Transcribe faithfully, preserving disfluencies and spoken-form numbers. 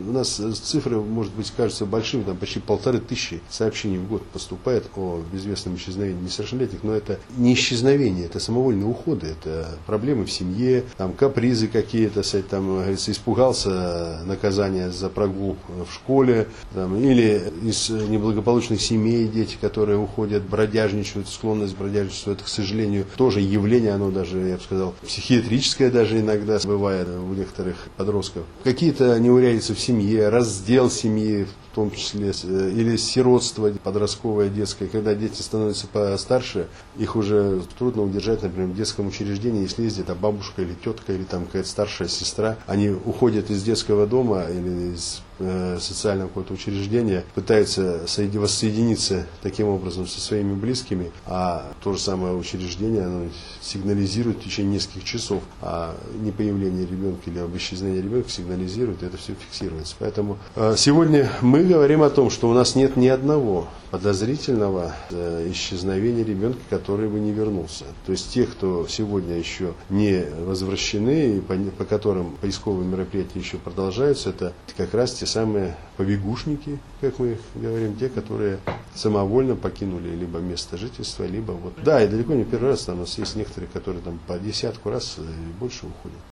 у нас цифры, может быть, кажутся большими, там почти полторы тысячи сообщений в год поступает о безвестном исчезновении несовершеннолетних, но это не исчезновение, это самовольные уходы, это проблемы в семье, там капризы какие-то, там, говорится, испугался наказания за прогул в школе, там, или из неблагополучных семей дети, которые уходят, бродяжничают, склонность бродяжничать, это, к сожалению, тоже явление, оно даже, я бы сказал, психиатрическое даже иногда бывает у некоторых подростков. Какие-то неурядицы в семье, раздел семьи, в том числе, или сиротство подростковое, детское, когда дети становятся постарше, их уже трудно удержать, например, в детском учреждении, если ездит а бабушка или тетка, или там какая-то старшая сестра, они уходят из детского дома или из э, социального какого-то учреждения, пытаются воссоединиться таким образом со своими близкими, а то же самое учреждение, оно сигнализирует в течение нескольких часов, а не появление ребенка или об исчезновении ребенка сигнализирует, и это все фиксируется. Поэтому э, сегодня мы говорим о том, что у нас нет ни одного подозрительного э, исчезновения ребенка, который бы не вернулся. То есть тех, кто сегодня еще не возвращены, и по, по которым поисковые мероприятия еще продолжаются, это как раз те самые побегушники, как мы их говорим, те, которые самовольно покинули либо место жительства, либо вот. Да, и далеко не первый раз, там у нас есть некоторые, которые там по десятку раз и больше уходят.